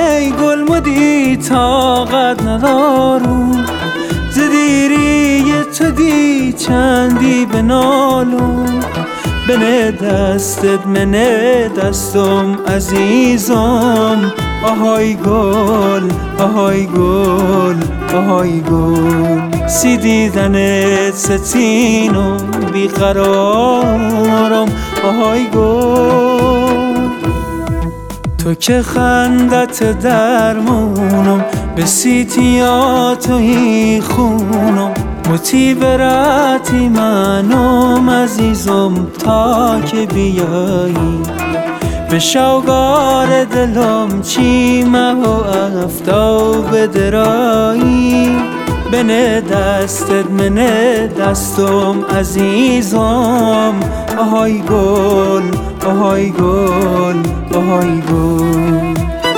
ای گل مدی طاقت ندارم، زدیری تو دی چندی بنالم. بنه دستت منه دستم عزیزم، آهای گل آهای گل آهای گل. سی دیدنت ستینم بیقرارم، آهای گل. تو که خندت درمونم، به سیتیاتوی خونم. متی براتی منم عزیزم تا که بیایی، به شوگار دلم چیمه و افتاب درایی. بنه دستت منه دستم عزیزم، آهای گل آهای گل آهای گل.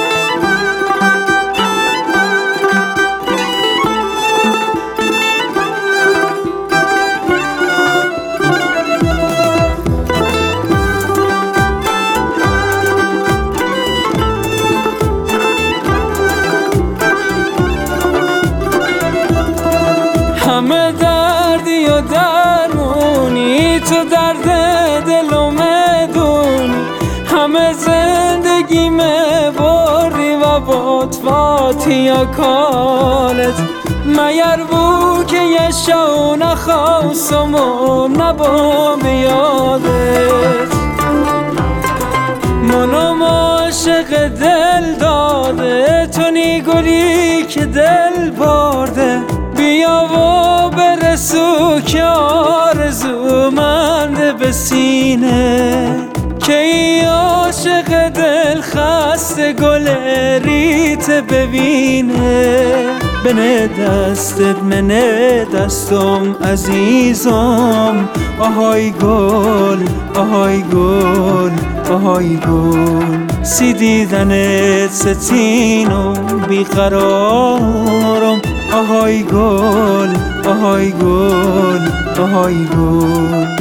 همه دردی و درمونی، تو درد دلم دونی. همه زندگیم بردی و بطفاتی یا کالت. مگر بو که یه شو نخواستم و نبا بیادت. منم عاشق دل داده، تو نی گلی که دل برده. بیا و برسو که آرزومند به سینه، که ای عاشق دل خسته گل ریت ببینه. بنه دستت منه دستم عزیزم، آهای گل آهای گل آهای گل. سی دیدنت ستینم بیقرارم، آهای گل آهای گل آهای گل.